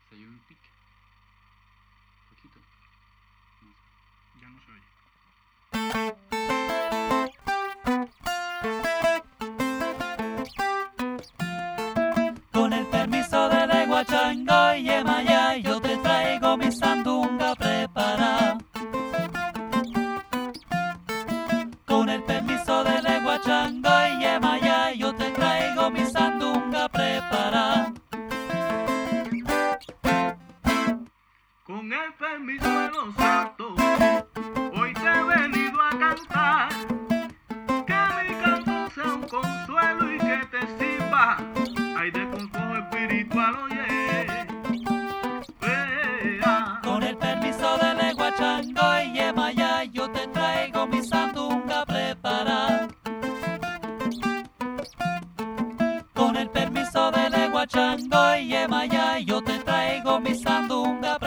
Se oyó un pique. Poquito. No sé. Ya no se oye. Con el permiso de Leguachango y Yemayá, yo te traigo mi sandunga preparada. Con el permiso de Leguachango y Yemayá, yo te traigo mi sandunga preparada. Con el permiso de los santos, hoy te he venido a cantar. Que mi canto sea un consuelo y que te sirva, ay, de consejo espiritual, oye. Con el permiso de Leguachango y Yemayá, yo te traigo mi sandunga preparada. Con el permiso de Leguachango y Yemayá, yo te traigo mi sandunga